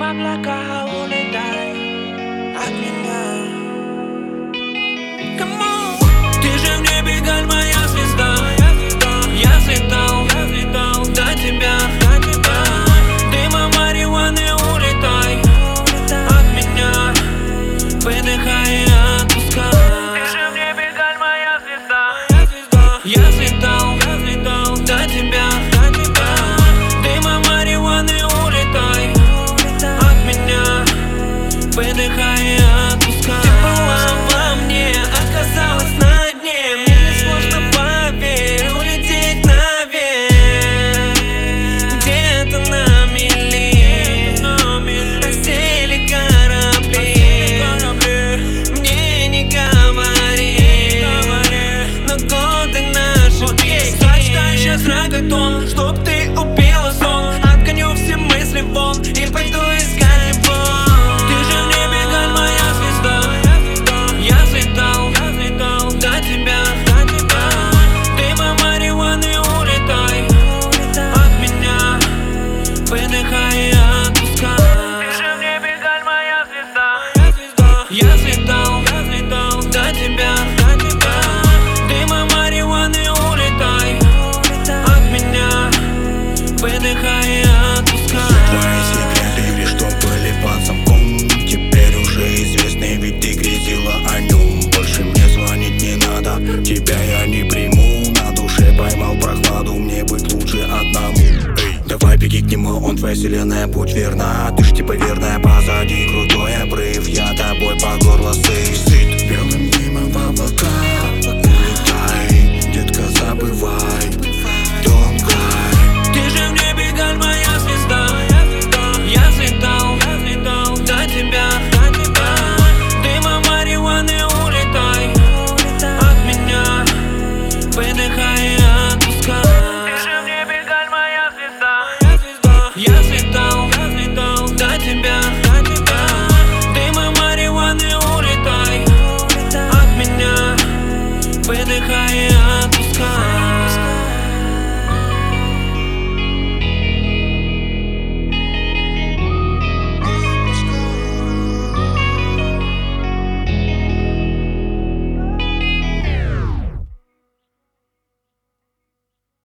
облака, улетай от меня. Come on. Ты же в небе, галь, моя звезда. Я взлетал до тебя. Дыма марихуаны, улетай от меня. Выдыхай и отпускай. Ты же в небе, галь, моя звезда. Я взлетал до тебя. Дыма марихуаны, улетай от меня. Выдыхай и отпускай. Ты была во мне, оказалась на дне. Мне несложно, поверь, улететь наверх. Где-то на мели осели корабли. Мне не говори, но годы наши песни. Сочтай сейчас рагатон, чтоб ты убила сон. Отгоню все мысли вон и пойду искать его. Ты же в небе, галь, моя звезда. Я взлетал до тебя. Дыма марихуаны, улетай от меня. Выдыхай и отпускай. Ты же в небе, галь, моя звезда. Я взлетал до тебя. Дыма марихуаны, улетай от меня. Выдыхай и отпускай. Твои секреты лишь что были под замком. Теперь уже известны, ведь ты грезила о нем. Больше мне звонить не надо, тебя я не приму. На душе поймал прохладу, мне быть лучше одному. Эй, давай беги к нему, он твоя вселенная, будь верна. Ты ж типа верная, позади крутой обрыв. Я тобой по горло сыт.